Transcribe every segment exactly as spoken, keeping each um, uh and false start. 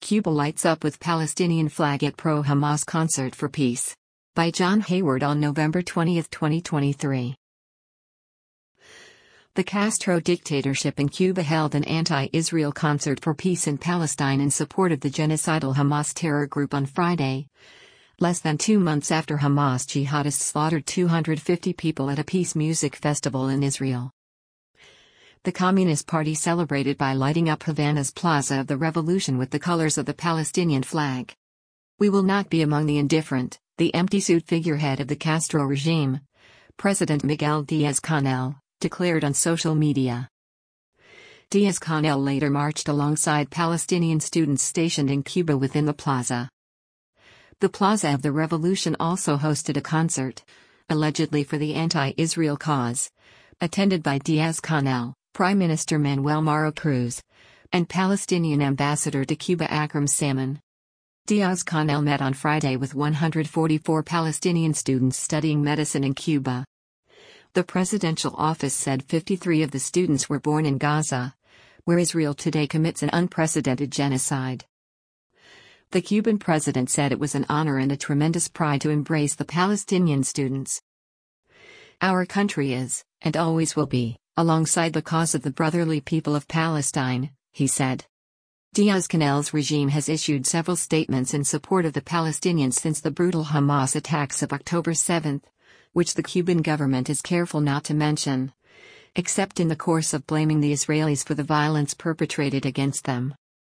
Cuba lights up with Palestinian flag at pro-Hamas concert for peace. By John Hayward on November twentieth, twenty twenty-three. The Castro dictatorship in Cuba held an anti-Israel concert for peace in Palestine in support of the genocidal Hamas terror group on Friday, less than two months after Hamas jihadists slaughtered two hundred fifty people at a peace music festival in Israel. The Communist Party celebrated by lighting up Havana's Plaza of the Revolution with the colors of the Palestinian flag. "We will not be among the indifferent," the empty-suit figurehead of the Castro regime, President Miguel Díaz-Canel, declared on social media. Díaz-Canel later marched alongside Palestinian students stationed in Cuba within the plaza. The Plaza of the Revolution also hosted a concert, allegedly for the anti-Israel cause, attended by Díaz-Canel, Prime Minister Manuel Mauro Cruz, and Palestinian Ambassador to Cuba Akram Salman. Díaz-Canel met on Friday with one hundred forty-four Palestinian students studying medicine in Cuba. The presidential office said fifty-three of the students were born in Gaza, where Israel today commits an unprecedented genocide. The Cuban president said it was an honor and a tremendous pride to embrace the Palestinian students. "Our country is, and always will be, alongside the cause of the brotherly people of Palestine," he said. Díaz-Canel's regime has issued several statements in support of the Palestinians since the brutal Hamas attacks of October seventh, which the Cuban government is careful not to mention, except in the course of blaming the Israelis for the violence perpetrated against them.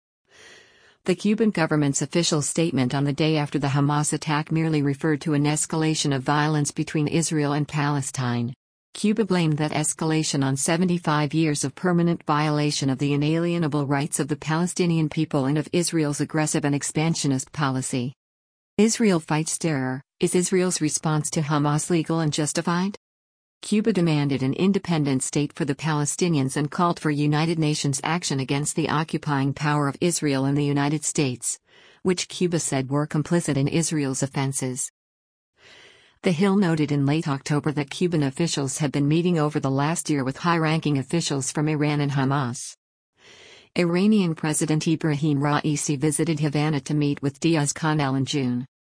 The Cuban government's official statement on the day after the Hamas attack merely referred to an escalation of violence between Israel and Palestine. Cuba blamed that escalation on seventy-five years of permanent violation of the inalienable rights of the Palestinian people and of Israel's aggressive and expansionist policy. Israel fights terror. Is Israel's response to Hamas legal and justified? Cuba demanded an independent state for the Palestinians and called for United Nations action against the occupying power of Israel and the United States, which Cuba said were complicit in Israel's offenses. The Hill noted in late October that Cuban officials had been meeting over the last year with high-ranking officials from Iran and Hamas. Iranian President Ibrahim Raisi visited Havana to meet with Díaz-Canel in June.